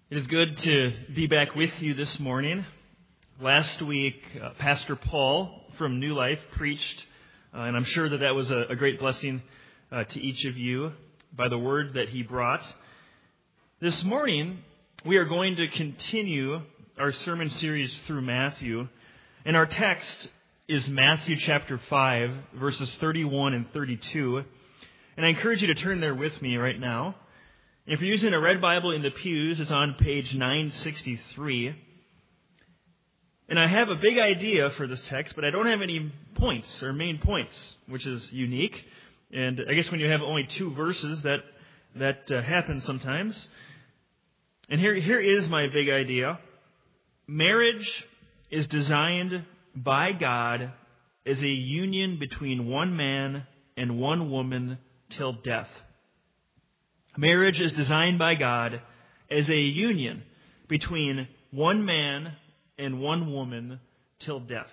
It is good to be back with you this morning. Last week, Pastor Paul from New Life preached, and I'm sure that was a great blessing to each of you by the word that he brought. This morning, we are going to continue our sermon series through Matthew, and our text is Matthew chapter 5, verses 31 and 32. And I encourage you to turn there with me right now. If you're using a red Bible in the pews, it's on page 963. And I have a big idea for this text, but I don't have any points or main points, which is unique. And I guess when you have only two verses, that happens sometimes. And here is my big idea. Marriage is designed by God as a union between one man and one woman till death. Marriage is designed by God as a union between one man and one woman till death.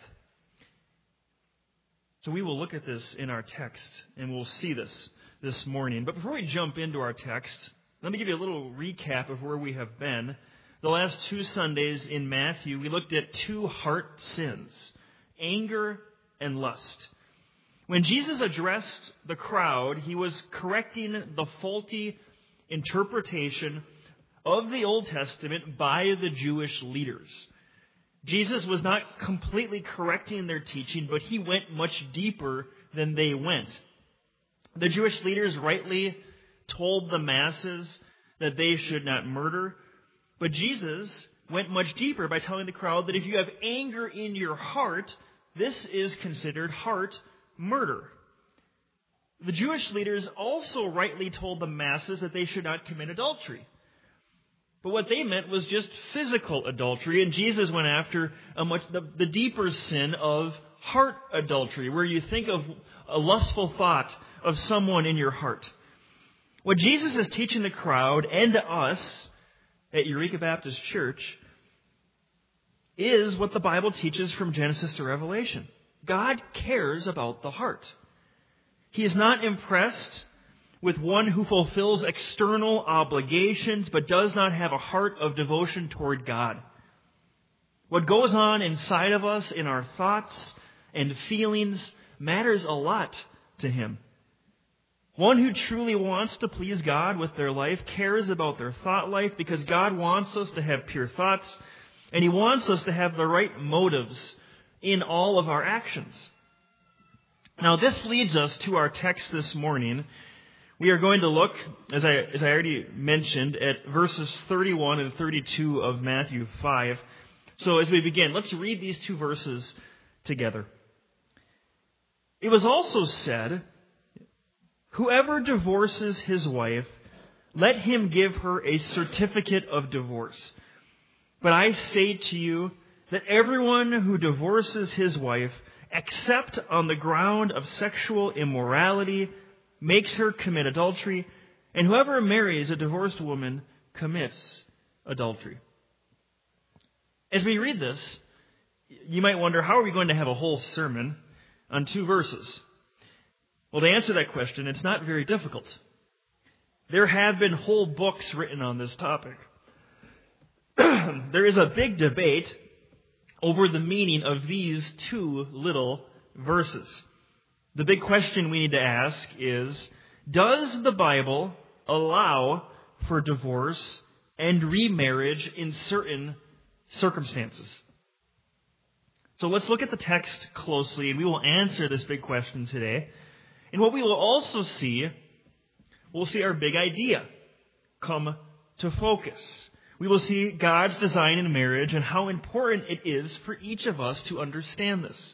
So we will look at this in our text, and we'll see this morning. But before we jump into our text, let me give you a little recap of where we have been. The last two Sundays in Matthew, we looked at two heart sins, anger and lust. When Jesus addressed the crowd, he was correcting the faulty interpretation of the Old Testament by the Jewish leaders. Jesus was not completely correcting their teaching, but he went much deeper than they went. The Jewish leaders rightly told the masses that they should not murder, but Jesus went much deeper by telling the crowd that if you have anger in your heart, this is considered heart murder. The Jewish leaders also rightly told the masses that they should not commit adultery. But what they meant was just physical adultery, and Jesus went after the deeper sin of heart adultery, where you think of a lustful thought of someone in your heart. What Jesus is teaching the crowd and to us at Eureka Baptist Church is what the Bible teaches from Genesis to Revelation. God cares about the heart. He is not impressed with one who fulfills external obligations but does not have a heart of devotion toward God. What goes on inside of us in our thoughts and feelings matters a lot to Him. One who truly wants to please God with their life cares about their thought life because God wants us to have pure thoughts and He wants us to have the right motives in all of our actions. Now, this leads us to our text this morning. We are going to look, as I already mentioned, at verses 31 and 32 of Matthew 5. So as we begin, let's read these two verses together. It was also said, "Whoever divorces his wife, let him give her a certificate of divorce. But I say to you that everyone who divorces his wife, except on the ground of sexual immorality, makes her commit adultery, and whoever marries a divorced woman commits adultery." As we read this, you might wonder, how are we going to have a whole sermon on two verses? Well, to answer that question, it's not very difficult. There have been whole books written on this topic. There is a big debate over the meaning of these two little verses. The big question we need to ask is, does the Bible allow for divorce and remarriage in certain circumstances? So let's look at the text closely, and we will answer this big question today. And what we will also see, we'll see our big idea come to focus. We will see God's design in marriage and how important it is for each of us to understand this.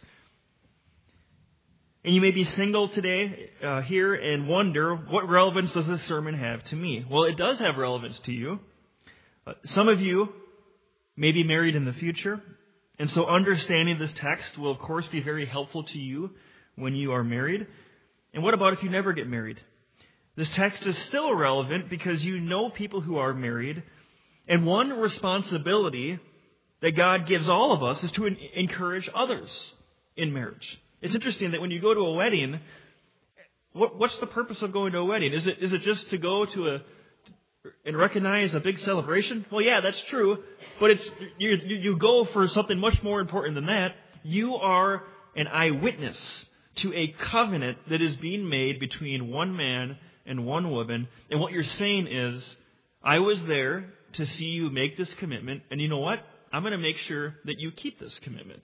And you may be single today here and wonder, what relevance does this sermon have to me? Well, it does have relevance to you. Some of you may be married in the future, and so understanding this text will, of course, be very helpful to you when you are married. And what about if you never get married? This text is still relevant because you know people who are married. And one responsibility that God gives all of us is to encourage others in marriage. It's interesting that when you go to a wedding, what's the purpose of going to a wedding? Is it just to go to and recognize a big celebration? Well, yeah, that's true, but you go for something much more important than that. You are an eyewitness to a covenant that is being made between one man and one woman, and what you're saying is, I was there to see you make this commitment, and you know what? I'm going to make sure that you keep this commitment.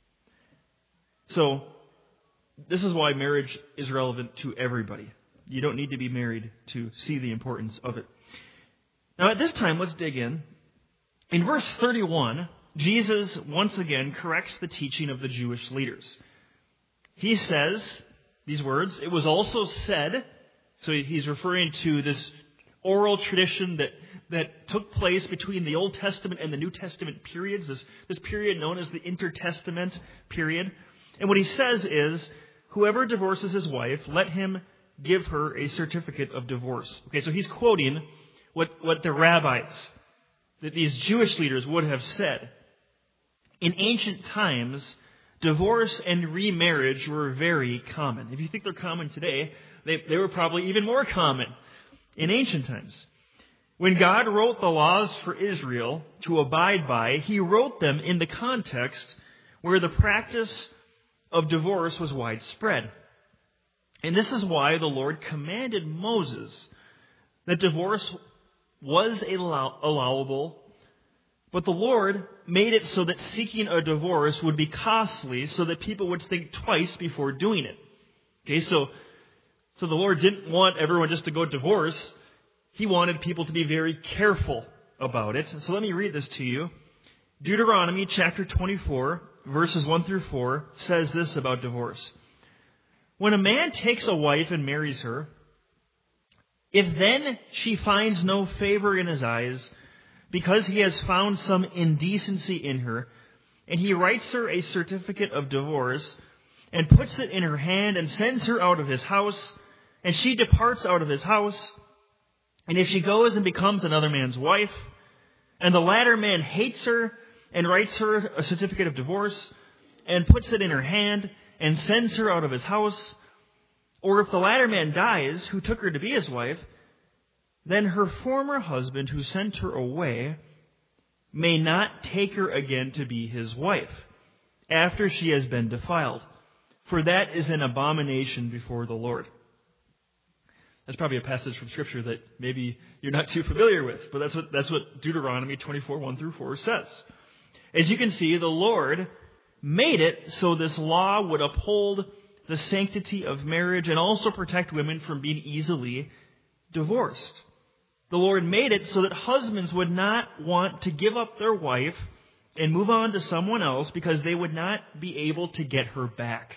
So, this is why marriage is relevant to everybody. You don't need to be married to see the importance of it. Now, at this time, let's dig in. In verse 31, Jesus once again corrects the teaching of the Jewish leaders. He says these words, "It was also said," so he's referring to this oral tradition that took place between the Old Testament and the New Testament periods, this period known as the intertestament period. And what he says is, whoever divorces his wife, let him give her a certificate of divorce. Okay, so he's quoting what the rabbis, that these Jewish leaders would have said. In ancient times, divorce and remarriage were very common. If you think they're common today, they were probably even more common in ancient times. When God wrote the laws for Israel to abide by, He wrote them in the context where the practice of divorce was widespread. And this is why the Lord commanded Moses that divorce was allowable, but the Lord made it so that seeking a divorce would be costly, so that people would think twice before doing it. Okay, so the Lord didn't want everyone just to go divorce. He wanted people to be very careful about it. So let me read this to you. Deuteronomy chapter 24, verses 1 through 4, says this about divorce. When a man takes a wife and marries her, if then she finds no favor in his eyes, because he has found some indecency in her, and he writes her a certificate of divorce, and puts it in her hand, and sends her out of his house, and she departs out of his house, and if she goes and becomes another man's wife, and the latter man hates her, and writes her a certificate of divorce, and puts it in her hand, and sends her out of his house, or if the latter man dies, who took her to be his wife, then her former husband who sent her away may not take her again to be his wife, after she has been defiled, for that is an abomination before the Lord. That's probably a passage from Scripture that maybe you're not too familiar with, but that's what Deuteronomy 24, 1 through 4 says. As you can see, the Lord made it so this law would uphold the sanctity of marriage and also protect women from being easily divorced. The Lord made it so that husbands would not want to give up their wife and move on to someone else because they would not be able to get her back.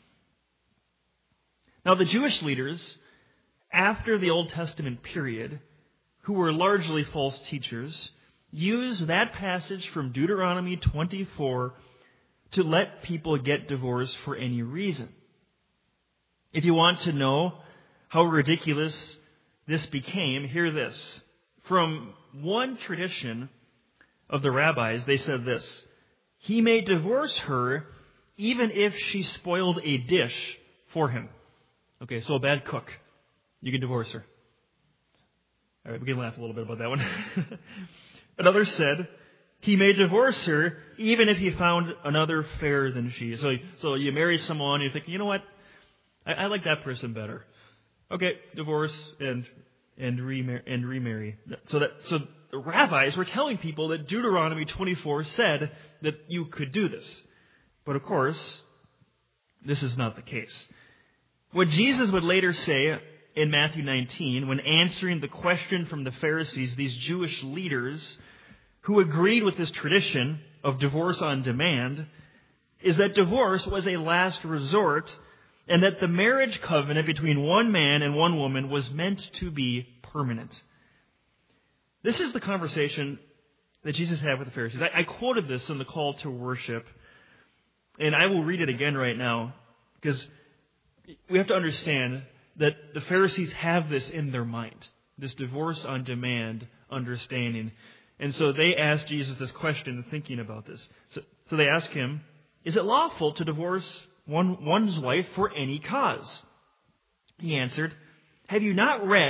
Now, the Jewish leaders, after the Old Testament period, who were largely false teachers, used that passage from Deuteronomy 24 to let people get divorced for any reason. If you want to know how ridiculous this became, hear this. From one tradition of the rabbis, they said this: he may divorce her even if she spoiled a dish for him. Okay, so a bad cook, you can divorce her. All right, we can laugh a little bit about that one. Another said, he may divorce her even if he found another fairer than she. So you marry someone, you think, you know what? I like that person better. Okay, divorce and remarry. So the rabbis were telling people that Deuteronomy 24 said that you could do this. But of course, this is not the case. What Jesus would later say in Matthew 19, when answering the question from the Pharisees, these Jewish leaders who agreed with this tradition of divorce on demand, is that divorce was a last resort, and that the marriage covenant between one man and one woman was meant to be permanent. This is the conversation that Jesus had with the Pharisees. I quoted this in the call to worship, and I will read it again right now, because we have to understand that the Pharisees have this in their mind, this divorce on demand understanding. And so they asked Jesus this question, thinking about this. So they ask him, is it lawful to divorce one's wife for any cause? He answered, have you not read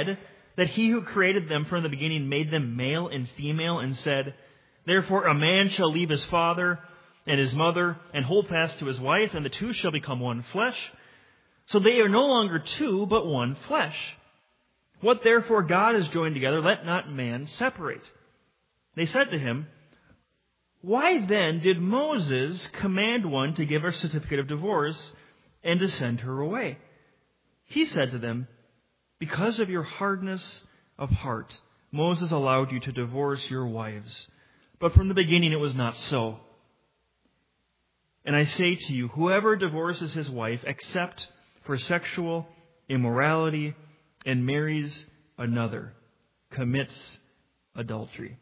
that He who created them from the beginning made them male and female, and said, "Therefore a man shall leave his father and his mother and hold fast to his wife, and the two shall become one flesh. So they are no longer two, but one flesh. What therefore God has joined together, let not man separate." They said to him, "Why then did Moses command one to give her a certificate of divorce and to send her away?" He said to them, "Because of your hardness of heart, Moses allowed you to divorce your wives. But from the beginning it was not so. And I say to you, whoever divorces his wife except for sexual immorality and marries another commits adultery."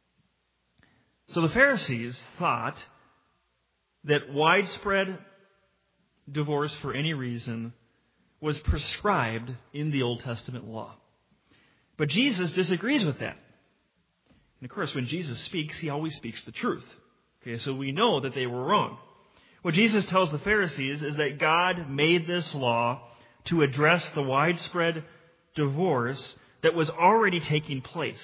So the Pharisees thought that widespread divorce for any reason was prescribed in the Old Testament law. But Jesus disagrees with that. And of course, when Jesus speaks, He always speaks the truth. Okay, so we know that they were wrong. What Jesus tells the Pharisees is that God made this law to address the widespread divorce that was already taking place.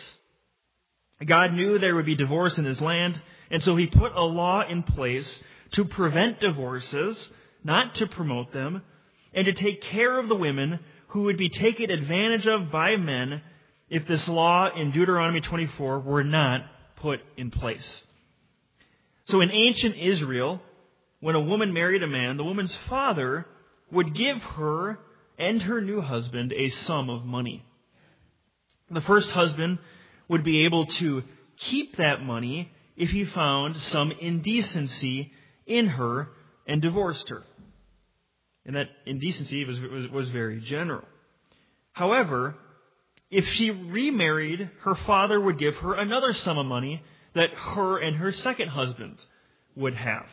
God knew there would be divorce in His land, and so He put a law in place to prevent divorces, not to promote them, and to take care of the women who would be taken advantage of by men if this law in Deuteronomy 24 were not put in place. So in ancient Israel, when a woman married a man, the woman's father would give her and her new husband a sum of money. The first husband would be able to keep that money if he found some indecency in her and divorced her. And that indecency was very general. However, if she remarried, her father would give her another sum of money that her and her second husband would have.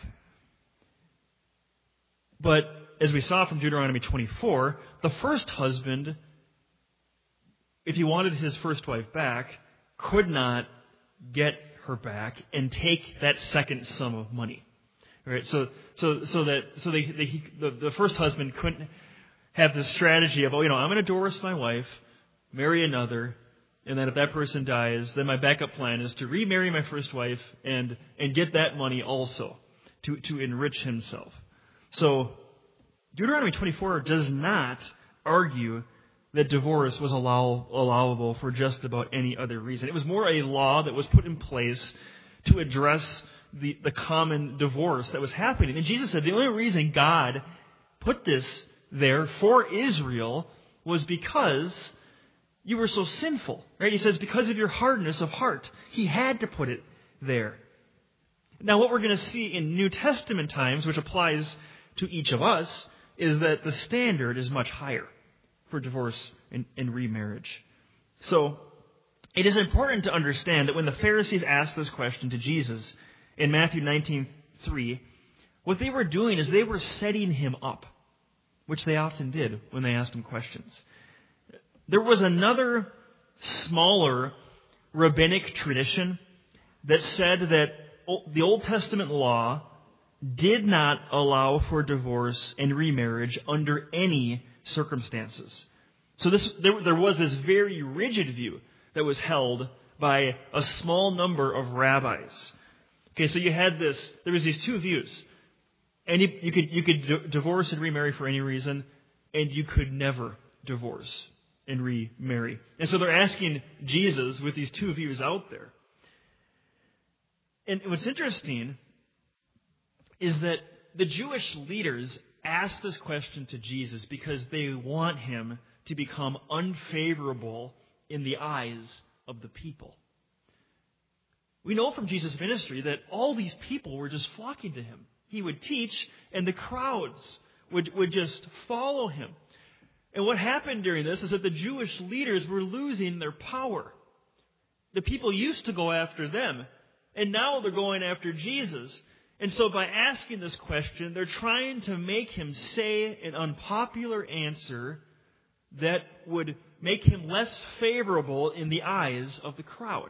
But as we saw from Deuteronomy 24, the first husband, if he wanted his first wife back, could not get her back and take that second sum of money. All right, so the first husband couldn't have this strategy of, I'm going to divorce my wife, marry another, and then if that person dies, then my backup plan is to remarry my first wife and get that money also to enrich himself. So Deuteronomy 24 does not argue that divorce was allowable for just about any other reason. It was more a law that was put in place to address the common divorce that was happening. And Jesus said the only reason God put this there for Israel was because you were so sinful. Right? He says because of your hardness of heart. He had to put it there. Now what we're going to see in New Testament times, which applies to each of us, is that the standard is much higher for divorce and remarriage. So it is important to understand that when the Pharisees asked this question to Jesus in Matthew 19:3, what they were doing is they were setting Him up, which they often did when they asked Him questions. There was another smaller rabbinic tradition that said that the Old Testament law did not allow for divorce and remarriage under any circumstances. So there was this very rigid view that was held by a small number of rabbis. Okay, so there was these two views. And you could divorce and remarry for any reason, and you could never divorce and remarry. And so they're asking Jesus with these two views out there. And what's interesting is that the Jewish leaders ask this question to Jesus because they want Him to become unfavorable in the eyes of the people. We know from Jesus' ministry that all these people were just flocking to Him. He would teach, and the crowds would just follow Him. And what happened during this is that the Jewish leaders were losing their power. The people used to go after them, and now they're going after Jesus. And so by asking this question, they're trying to make Him say an unpopular answer that would make Him less favorable in the eyes of the crowd.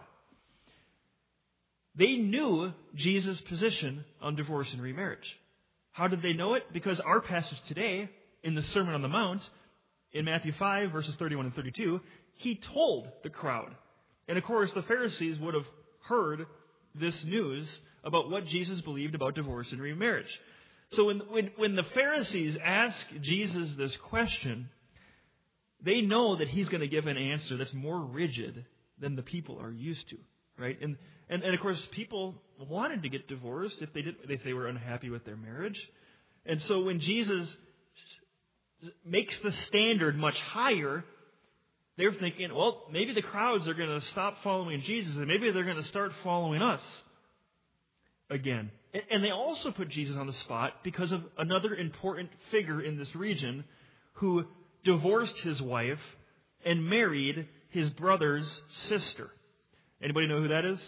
They knew Jesus' position on divorce and remarriage. How did they know it? Because our passage today, in the Sermon on the Mount, in Matthew 5, verses 31 and 32, he told the crowd. And of course, the Pharisees would have heard this news about what Jesus believed about divorce and remarriage. So when the Pharisees ask Jesus this question, they know that he's going to give an answer that's more rigid than the people are used to, right? And of course, people wanted to get divorced if they were unhappy with their marriage. And so when Jesus makes the standard much higher, they're thinking, well, maybe the crowds are going to stop following Jesus, and maybe they're going to start following us again. And they also put Jesus on the spot because of another important figure in this region who divorced his wife and married his brother's sister. Anybody know who that is?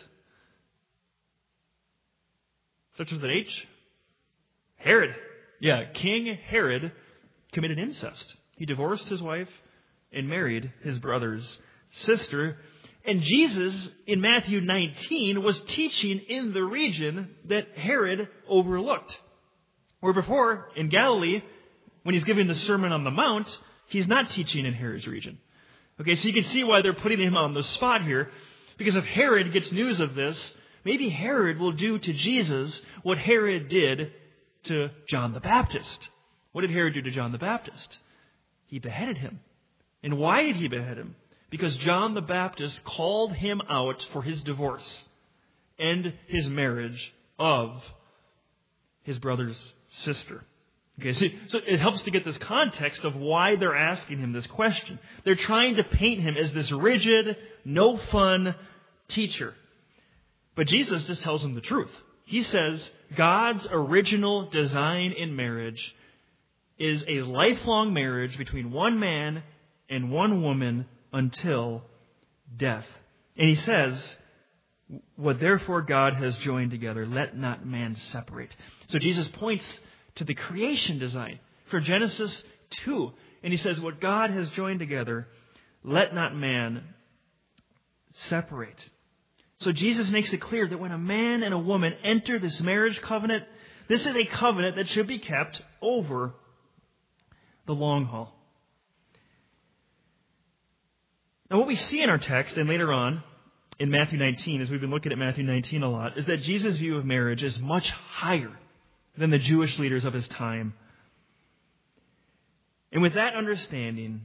Starts with an H? Herod. Yeah, King Herod committed incest. He divorced his wife and married his brother's sister. And Jesus, in Matthew 19, was teaching in the region that Herod overlooked. Where before, in Galilee, when he's giving the Sermon on the Mount, he's not teaching in Herod's region. Okay, so you can see why they're putting him on the spot here. Because if Herod gets news of this, maybe Herod will do to Jesus what Herod did to John the Baptist. What did Herod do to John the Baptist? He beheaded him. And why did he behead him? Because John the Baptist called him out for his divorce and his marriage of his brother's sister. Okay, so it helps to get this context of why they're asking him this question. They're trying to paint him as this rigid, no fun teacher. But Jesus just tells them the truth. He says God's original design in marriage is a lifelong marriage between one man and one woman until death. And he says, what therefore God has joined together, let not man separate. So Jesus points to the creation design for Genesis 2. And he says, what God has joined together, let not man separate. So Jesus makes it clear that when a man and a woman enter this marriage covenant, this is a covenant that should be kept over the long haul. Now what we see in our text, and later on in Matthew 19, as we've been looking at Matthew 19 a lot, is that Jesus' view of marriage is much higher than the Jewish leaders of his time. And with that understanding,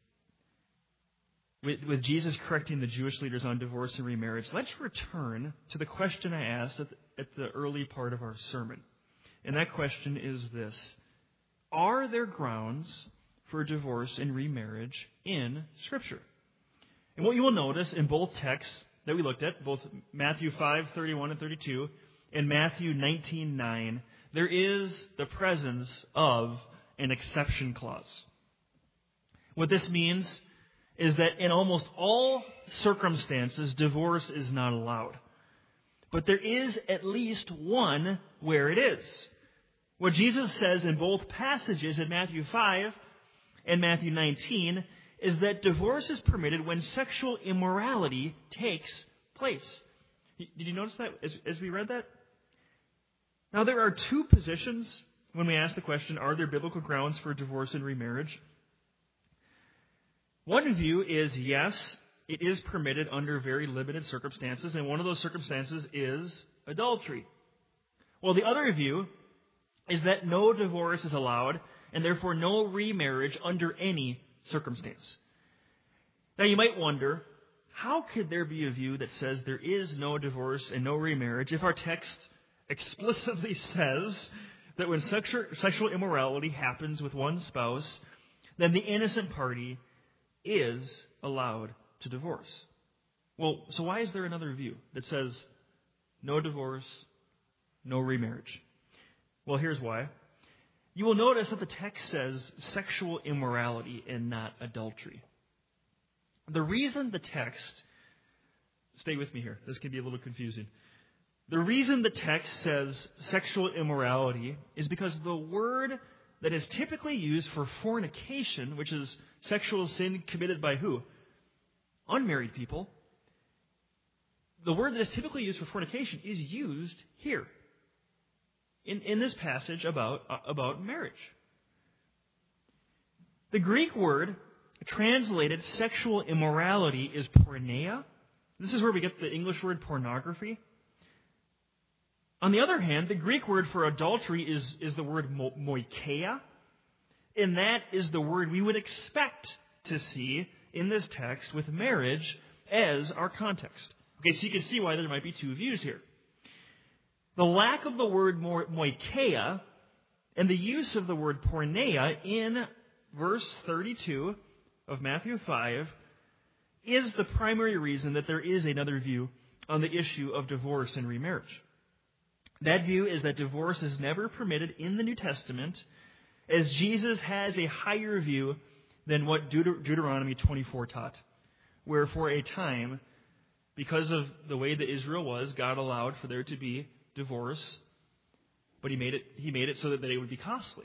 with Jesus correcting the Jewish leaders on divorce and remarriage, let's return to the question I asked at the early part of our sermon. And that question is this: are there grounds for divorce and remarriage in Scripture? And what you will notice in both texts that we looked at, both Matthew 5:31 and 32 and Matthew 19:9, there is the presence of an exception clause. What this means is that in almost all circumstances, divorce is not allowed. But there is at least one where it is. What Jesus says in both passages in Matthew 5 and Matthew 19 is that divorce is permitted when sexual immorality takes place. Did you notice that as we read that? Now, there are two positions when we ask the question, are there biblical grounds for divorce and remarriage? One view is, yes, it is permitted under very limited circumstances, and one of those circumstances is adultery. Well, the other view is that no divorce is allowed, and therefore no remarriage under any circumstance. Now, you might wonder, how could there be a view that says there is no divorce and no remarriage if our text explicitly says that when sexual immorality happens with one spouse, then the innocent party is allowed to divorce? Well, so why is there another view that says no divorce, no remarriage? Well, here's why. You will notice that the text says sexual immorality and not adultery. The reason the text, stay with me here, this can be a little confusing. The reason the text says sexual immorality is because the word that is typically used for fornication, which is sexual sin committed by who? Unmarried people. The word that is typically used for fornication is used here in this passage about marriage. The Greek word translated sexual immorality is porneia. This is where we get the English word pornography. On the other hand, the Greek word for adultery is the word moikeia, and that is the word we would expect to see in this text with marriage as our context. Okay, so you can see why there might be two views here. The lack of the word moikeia and the use of the word porneia in verse 32 of Matthew 5 is the primary reason that there is another view on the issue of divorce and remarriage. That view is that divorce is never permitted in the New Testament, as Jesus has a higher view than what Deuteronomy 24 taught, where for a time, because of the way that Israel was, God allowed for there to be divorce, but He made it so that it would be costly.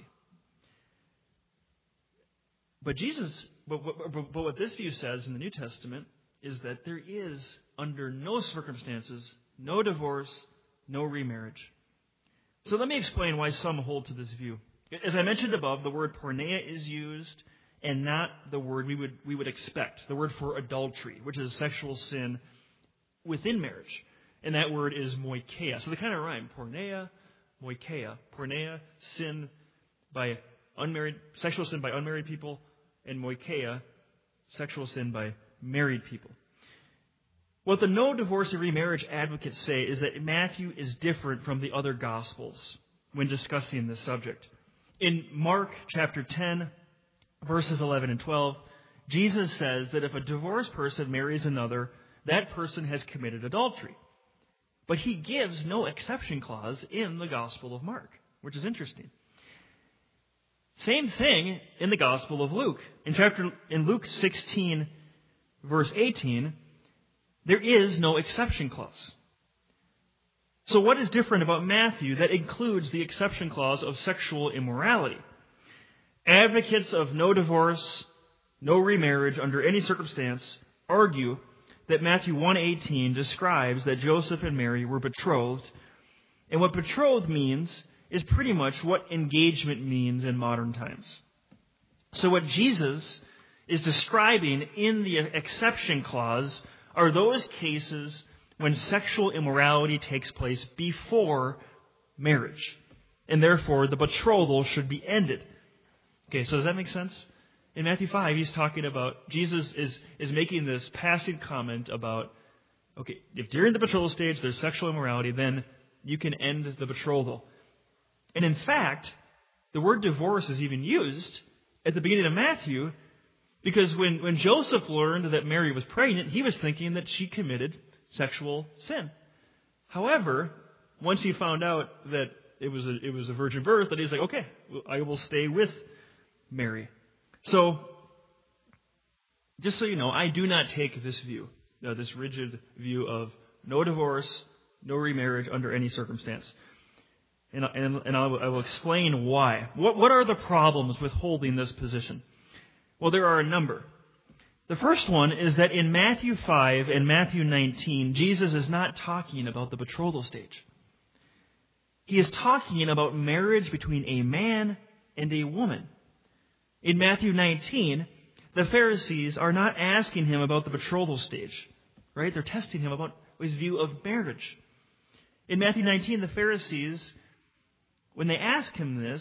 But what this view says in the New Testament is that there is, under no circumstances, no divorce, no remarriage. So let me explain why some hold to this view. As I mentioned above, the word porneia is used, and not the word we would expect, the word for adultery, which is sexual sin within marriage. And that word is moikeia. So they kind of rhyme. Porneia, moikeia. Porneia, sin by sexual sin by unmarried people, and moikeia, sexual sin by married people. What the no divorce or remarriage advocates say is that Matthew is different from the other Gospels when discussing this subject. In Mark chapter 10, verses 11 and 12, Jesus says that if a divorced person marries another, that person has committed adultery. But He gives no exception clause in the Gospel of Mark, which is interesting. Same thing in the Gospel of Luke. In Luke 16, verse 18, there is no exception clause. So what is different about Matthew that includes the exception clause of sexual immorality? Advocates of no divorce, no remarriage under any circumstance argue that Matthew 1:18 describes that Joseph and Mary were betrothed, and what betrothed means is pretty much what engagement means in modern times. So what Jesus is describing in the exception clause are those cases when sexual immorality takes place before marriage, and therefore the betrothal should be ended. Okay, so does that make sense? In Matthew 5, he's talking about, Jesus is making this passive comment about, okay, if during the betrothal stage there's sexual immorality, then you can end the betrothal. And in fact, the word divorce is even used at the beginning of Matthew, because when Joseph learned that Mary was pregnant, he was thinking that she committed sexual sin. However, once he found out that it was a virgin birth, that he's like, okay, I will stay with Mary. So, just so you know, I do not take this view, this rigid view of no divorce, no remarriage under any circumstance. And I will explain why. What are the problems with holding this position? Well, there are a number. The first one is that in Matthew 5 and Matthew 19, Jesus is not talking about the betrothal stage. He is talking about marriage between a man and a woman. In Matthew 19, the Pharisees are not asking him about the betrothal stage, right? They're testing him about his view of marriage. In Matthew 19, the Pharisees, when they ask him this,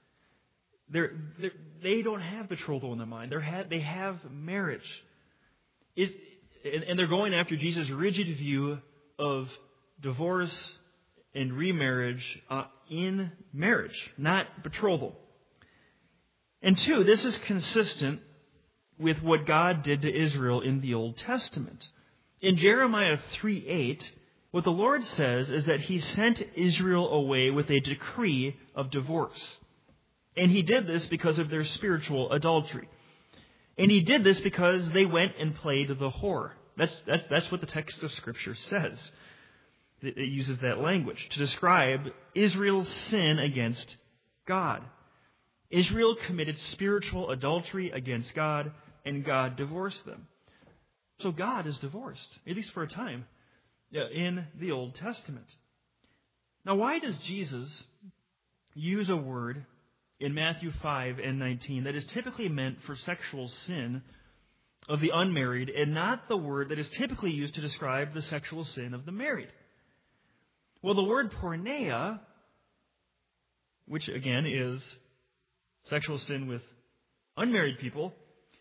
they don't have betrothal in their mind. They have marriage. And they're going after Jesus' rigid view of divorce and remarriage in marriage, not betrothal. And two, this is consistent with what God did to Israel in the Old Testament. In Jeremiah 3:8, what the Lord says is that He sent Israel away with a decree of divorce. And He did this because of their spiritual adultery. And He did this because they went and played the whore. That's what the text of Scripture says. It uses that language to describe Israel's sin against God. Israel committed spiritual adultery against God, and God divorced them. So God is divorced, at least for a time, in the Old Testament. Now, why does Jesus use a word in Matthew 5 and 19 that is typically meant for sexual sin of the unmarried and not the word that is typically used to describe the sexual sin of the married? Well, the word porneia, which again is sexual sin with unmarried people,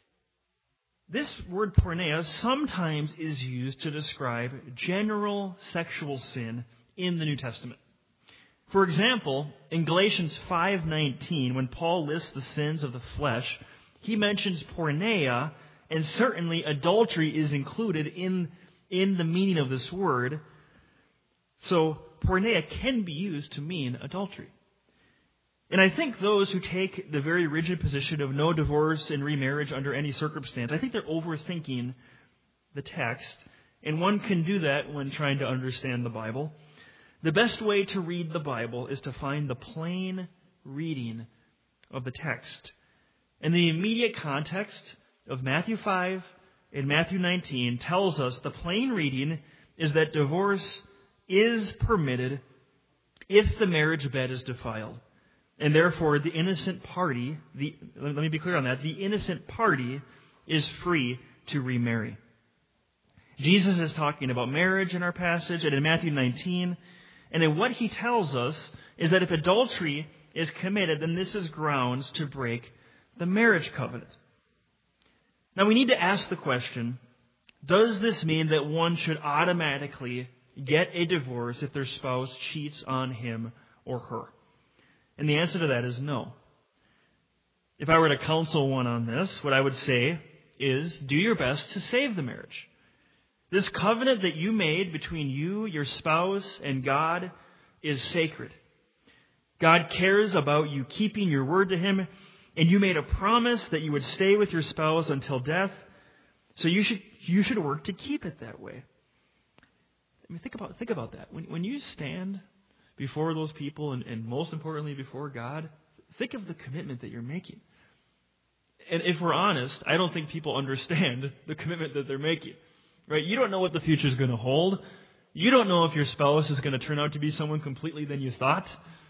this word porneia sometimes is used to describe general sexual sin in the New Testament. For example, in Galatians 5:19, when Paul lists the sins of the flesh, he mentions porneia, and certainly adultery is included in the meaning of this word. So porneia can be used to mean adultery. And I think those who take the very rigid position of no divorce and remarriage under any circumstance, I think they're overthinking the text, and one can do that when trying to understand the Bible. The best way to read the Bible is to find the plain reading of the text. And the immediate context of Matthew 5 and Matthew 19 tells us the plain reading is that divorce is permitted if the marriage bed is defiled. And therefore, the innocent party, let me be clear on that, the innocent party is free to remarry. Jesus is talking about marriage in our passage, and in Matthew 19, and then what he tells us is that if adultery is committed, then this is grounds to break the marriage covenant. Now we need to ask the question, does this mean that one should automatically get a divorce if their spouse cheats on him or her? And the answer to that is no. If I were to counsel one on this, what I would say is do your best to save the marriage. This covenant that you made between you, your spouse, and God is sacred. God cares about you keeping your word to Him, and you made a promise that you would stay with your spouse until death, so you should work to keep it that way. I mean, think about that. When you stand before those people, and most importantly before God, think of the commitment that you're making. And if we're honest, I don't think people understand the commitment that they're making. Right? You don't know what the future is going to hold. You don't know if your spouse is going to turn out to be someone completely than you thought.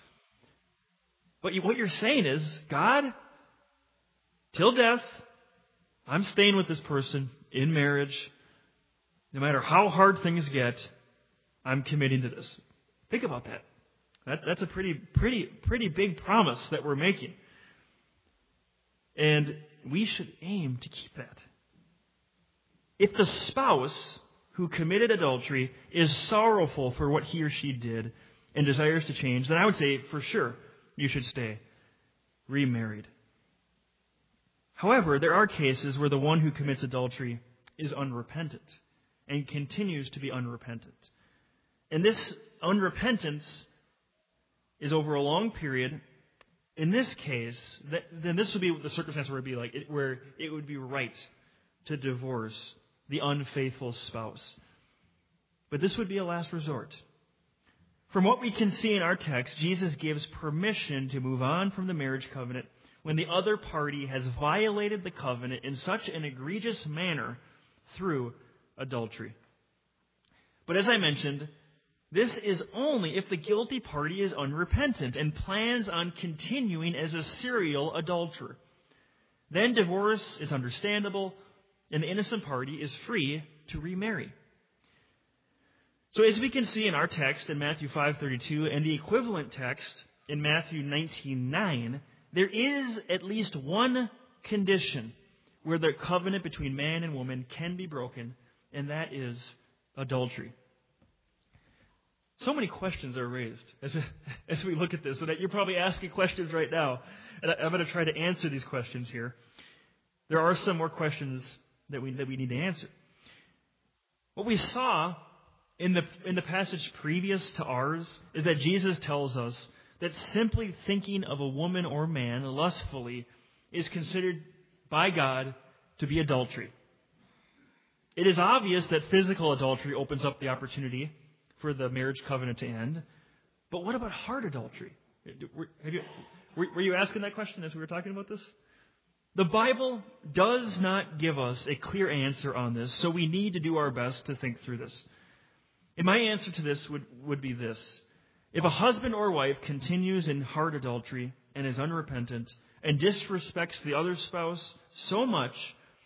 But what you're saying is, God, till death, I'm staying with this person in marriage. No matter how hard things get, I'm committing to this. Think about that. That's a pretty big promise that we're making. And we should aim to keep that. If the spouse who committed adultery is sorrowful for what he or she did and desires to change, then I would say for sure you should stay remarried. However, there are cases where the one who commits adultery is unrepentant and continues to be unrepentant. And this unrepentance is over a long period. In this case, then this would be the circumstance where it would be right to divorce the unfaithful spouse. But this would be a last resort. From what we can see in our text, Jesus gives permission to move on from the marriage covenant when the other party has violated the covenant in such an egregious manner through adultery. But as I mentioned, this is only if the guilty party is unrepentant and plans on continuing as a serial adulterer. Then divorce is understandable, and the innocent party is free to remarry. So as we can see in our text in Matthew 5:32 and the equivalent text in Matthew 19:9, there is at least one condition where the covenant between man and woman can be broken, and that is adultery. So many questions are raised as we look at this, so that you're probably asking questions right now, and I'm going to try to answer these questions here. There are some more questions that we need to answer. What we saw in the passage previous to ours is that Jesus tells us that simply thinking of a woman or man lustfully is considered by God to be adultery. It is obvious that physical adultery opens up the opportunity for the marriage covenant to end. But what about heart adultery? Were you asking that question as we were talking about this? The Bible does not give us a clear answer on this, so we need to do our best to think through this. And my answer to this would be this. If a husband or wife continues in heart adultery and is unrepentant and disrespects the other spouse so much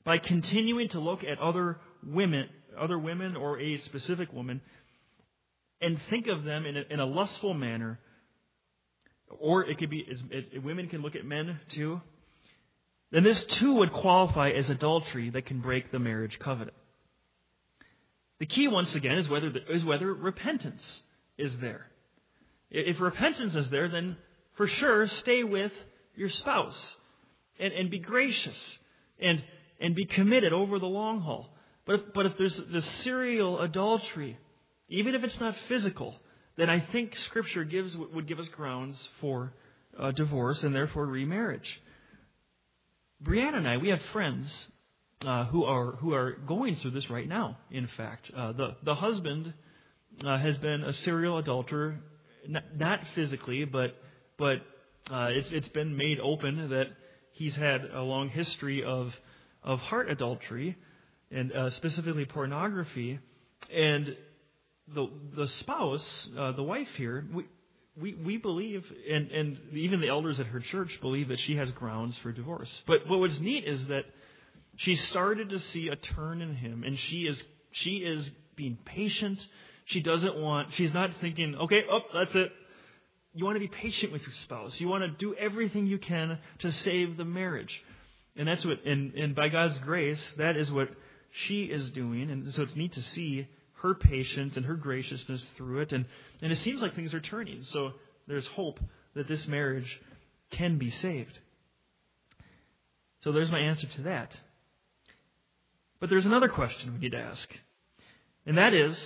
by continuing to look at other women or a specific woman, and think of them in a lustful manner, or it could be women can look at men too, then this too would qualify as adultery that can break the marriage covenant. The key, once again, is whether repentance is there. If repentance is there, then for sure stay with your spouse and be gracious and be committed over the long haul. But if there's this serial adultery, even if it's not physical, then I think Scripture would give us grounds for divorce and therefore remarriage. Brianna and I, we have friends who are going through this right now. In fact, the husband has been a serial adulterer, not physically, but it's been made open that he's had a long history of heart adultery and specifically pornography. And the spouse, the wife here, we believe, and even the elders at her church believe that she has grounds for divorce. But what's neat is that she started to see a turn in him, and she is being patient. She's not thinking, okay, that's it. You want to be patient with your spouse. You want to do everything you can to save the marriage. And that's and by God's grace, that is what she is doing. And so it's neat to see her patience and her graciousness through it. And it seems like things are turning. So there's hope that this marriage can be saved. So there's my answer to that. But there's another question we need to ask. And that is,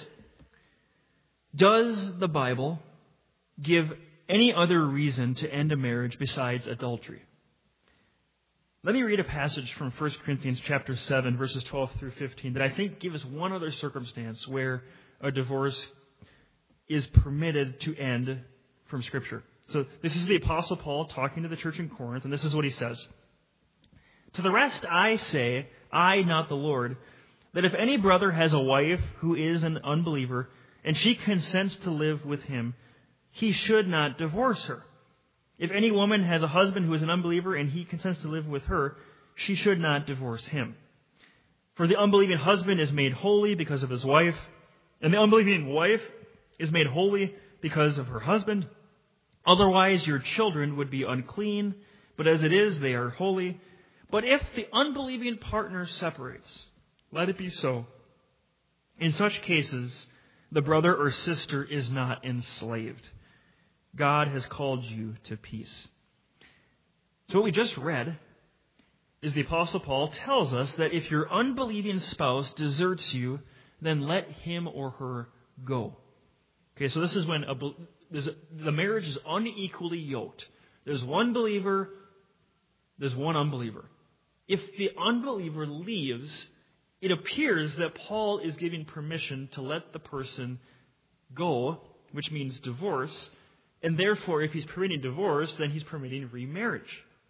does the Bible give any other reason to end a marriage besides adultery? Let me read a passage from 1 Corinthians chapter 7, verses 12 through 15, that I think gives one other circumstance where a divorce is permitted to end from Scripture. So this is the Apostle Paul talking to the church in Corinth, and this is what he says. To the rest I say, I, not the Lord, that if any brother has a wife who is an unbeliever, and she consents to live with him, he should not divorce her. If any woman has a husband who is an unbeliever and he consents to live with her, she should not divorce him. For the unbelieving husband is made holy because of his wife, and the unbelieving wife is made holy because of her husband. Otherwise your children would be unclean, but as it is, they are holy. But if the unbelieving partner separates, let it be so. In such cases, the brother or sister is not enslaved. God has called you to peace. So what we just read is the Apostle Paul tells us that if your unbelieving spouse deserts you, then let him or her go. Okay, so this is when the marriage is unequally yoked. There's one believer, there's one unbeliever. If the unbeliever leaves, it appears that Paul is giving permission to let the person go, which means divorce. And therefore, if he's permitting divorce, then he's permitting remarriage.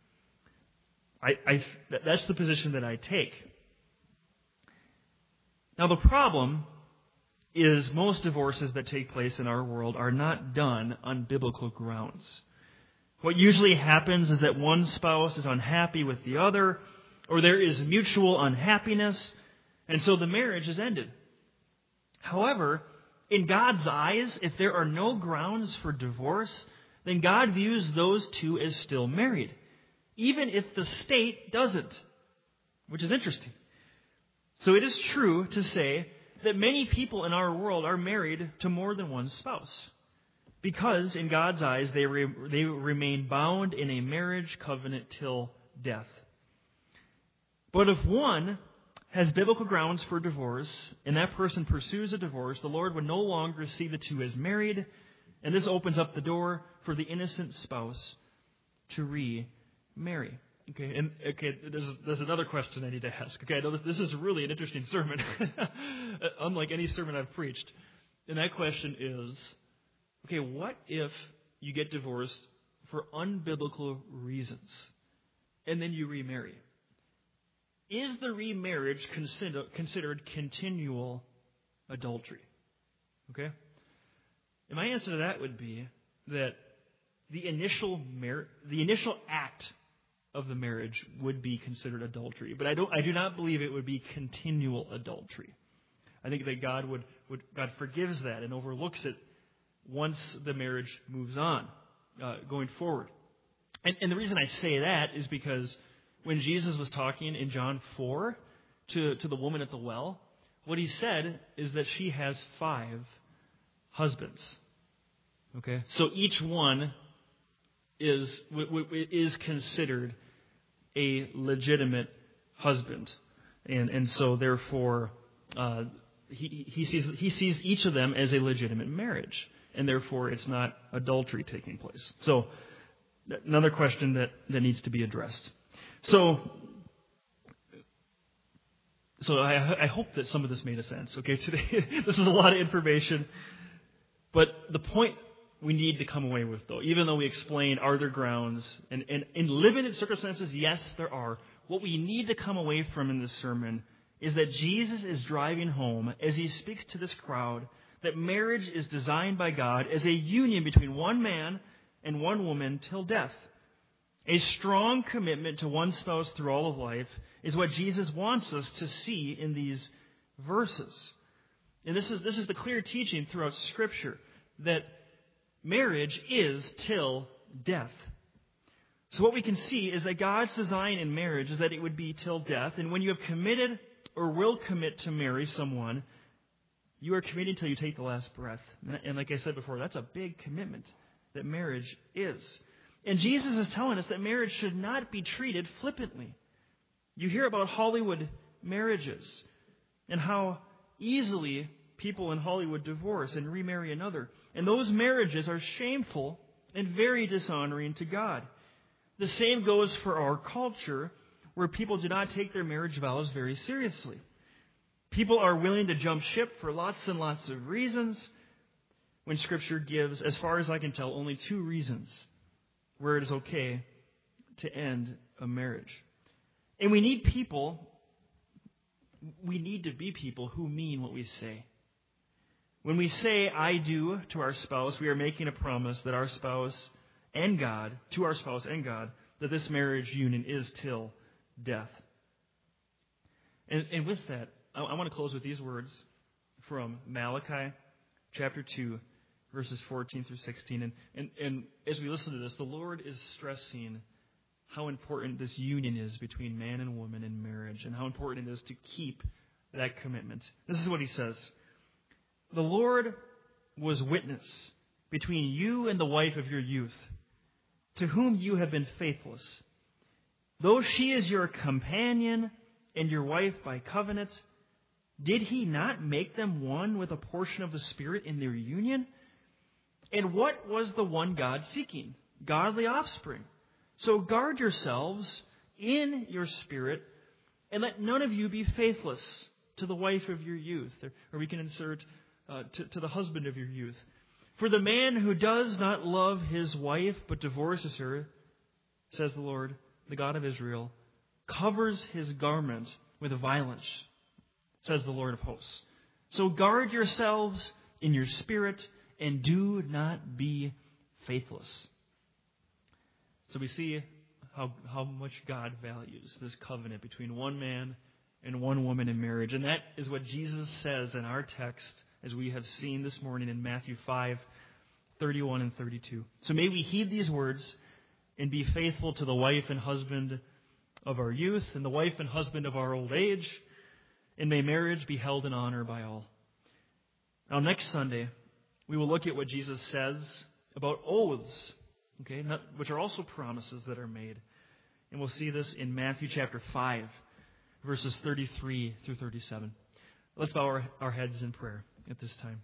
That's the position that I take. Now, the problem is most divorces that take place in our world are not done on biblical grounds. What usually happens is that one spouse is unhappy with the other, or there is mutual unhappiness, and so the marriage is ended. However, in God's eyes, if there are no grounds for divorce, then God views those two as still married, even if the state doesn't, which is interesting. So it is true to say that many people in our world are married to more than one spouse, because in God's eyes they remain bound in a marriage covenant till death. But if one has biblical grounds for divorce, and that person pursues a divorce, the Lord would no longer see the two as married, and this opens up the door for the innocent spouse to remarry. There's another question I need to ask. Okay, I know this is really an interesting sermon, unlike any sermon I've preached. And that question is, okay, what if you get divorced for unbiblical reasons, and then you remarry? Is the remarriage considered continual adultery? Okay? And my answer to that would be that the initial act of the marriage would be considered adultery. But I do not believe it would be continual adultery. I think that God forgives that and overlooks it once the marriage moves on, going forward. And the reason I say that is because when Jesus was talking in John 4 to the woman at the well, what he said is that she has 5 husbands. Okay? So each one is considered a legitimate husband. And so therefore he sees each of them as a legitimate marriage. And therefore it's not adultery taking place. So another question that needs to be addressed. So I hope that some of this made sense. Okay, today this is a lot of information, but the point we need to come away with, though, even though we explain are there grounds, and in limited circumstances, yes, there are. What we need to come away from in this sermon is that Jesus is driving home as he speaks to this crowd that marriage is designed by God as a union between one man and one woman till death. A strong commitment to one spouse through all of life is what Jesus wants us to see in these verses. And this is the clear teaching throughout Scripture, that marriage is till death. So what we can see is that God's design in marriage is that it would be till death. And when you have committed or will commit to marry someone, you are committing till you take the last breath. And like I said before, that's a big commitment that marriage is. And Jesus is telling us that marriage should not be treated flippantly. You hear about Hollywood marriages and how easily people in Hollywood divorce and remarry another. And those marriages are shameful and very dishonoring to God. The same goes for our culture, where people do not take their marriage vows very seriously. People are willing to jump ship for lots and lots of reasons, when Scripture gives, as far as I can tell, only 2 reasons where it is okay to end a marriage. And we need to be people who mean what we say. When we say I do to our spouse, we are making a promise that our spouse and God, to our spouse and God, that this marriage union is till death. And with that, I want to close with these words from Malachi chapter 2, verses 14 through 16. And as we listen to this, the Lord is stressing how important this union is between man and woman in marriage, and how important it is to keep that commitment. This is what he says. The Lord was witness between you and the wife of your youth, to whom you have been faithless. Though she is your companion and your wife by covenant, did he not make them one with a portion of the Spirit in their union? And what was the one God seeking? Godly offspring. So guard yourselves in your spirit, and let none of you be faithless to the wife of your youth. Or we can insert to the husband of your youth. For the man who does not love his wife but divorces her, says the Lord, the God of Israel, covers his garment with violence, says the Lord of hosts. So guard yourselves in your spirit, and do not be faithless. So we see how much God values this covenant between one man and one woman in marriage. And that is what Jesus says in our text, as we have seen this morning in Matthew 5, 31 and 32. So may we heed these words and be faithful to the wife and husband of our youth and the wife and husband of our old age. And may marriage be held in honor by all. Now next Sunday, we will look at what Jesus says about oaths, which are also promises that are made. And we'll see this in Matthew chapter 5, verses 33 through 37. Let's bow our heads in prayer at this time.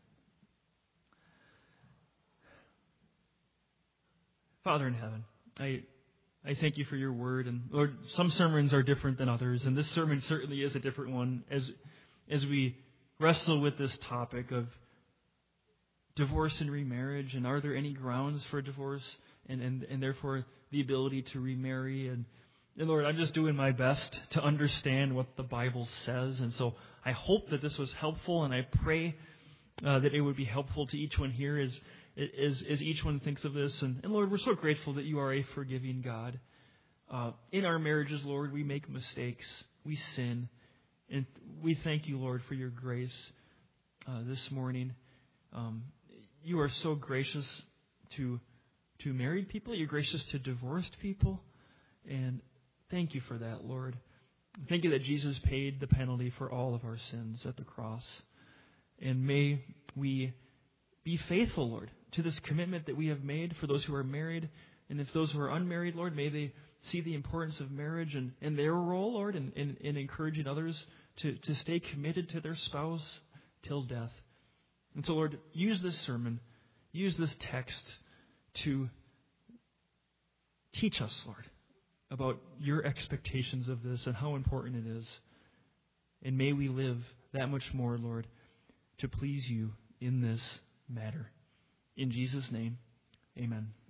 Father in heaven, I thank you for your word. And Lord, some sermons are different than others, and this sermon certainly is a different one as we wrestle with this topic of divorce and remarriage, and are there any grounds for divorce, and therefore the ability to remarry. And Lord, I'm just doing my best to understand what the Bible says, and so I hope that this was helpful, and I pray that it would be helpful to each one here as each one thinks of this. And Lord, we're so grateful that you are a forgiving God. In our marriages, Lord, we make mistakes. We sin. And we thank you, Lord, for your grace this morning. You are so gracious to married people. You're gracious to divorced people. And thank you for that, Lord. Thank you that Jesus paid the penalty for all of our sins at the cross. And may we be faithful, Lord, to this commitment that we have made for those who are married. And if those who are unmarried, Lord, may they see the importance of marriage and their role, Lord, in encouraging others to stay committed to their spouse till death. And so, Lord, use this sermon, use this text to teach us, Lord, about your expectations of this and how important it is. And may we live that much more, Lord, to please you in this matter. In Jesus' name, amen.